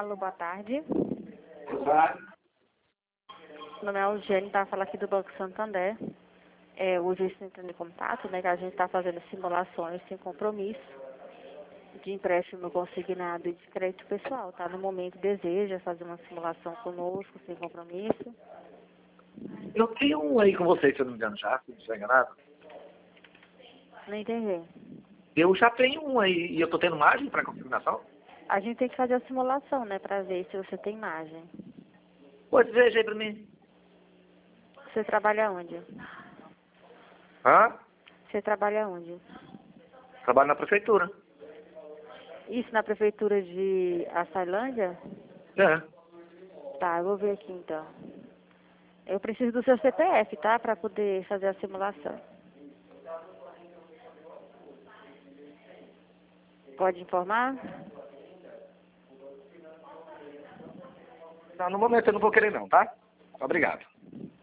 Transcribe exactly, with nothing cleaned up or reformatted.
Alô, boa tarde. Tá. Meu nome é Eugênio, tá falando aqui do Banco Santander. É, hoje eu estou entrando em contato, né, que a gente está fazendo simulações sem compromisso de empréstimo consignado e de crédito pessoal, tá? No momento deseja fazer uma simulação conosco, sem compromisso. Eu tenho um aí com vocês, se eu não me engano, já, se não estou enganado. Não entendi. Eu já tenho um aí e eu tô tendo margem para consignação? A gente tem que fazer a simulação, né, para ver se você tem margem. Pô, deseja aí pra mim. Você trabalha onde? Hã? Você trabalha onde? Trabalho na prefeitura. Isso na prefeitura de Açailândia? É. Tá, eu vou ver aqui então. Eu preciso do seu C P F, tá? Para poder fazer a simulação. Pode informar? Não, no momento eu não vou querer não, tá? Obrigado.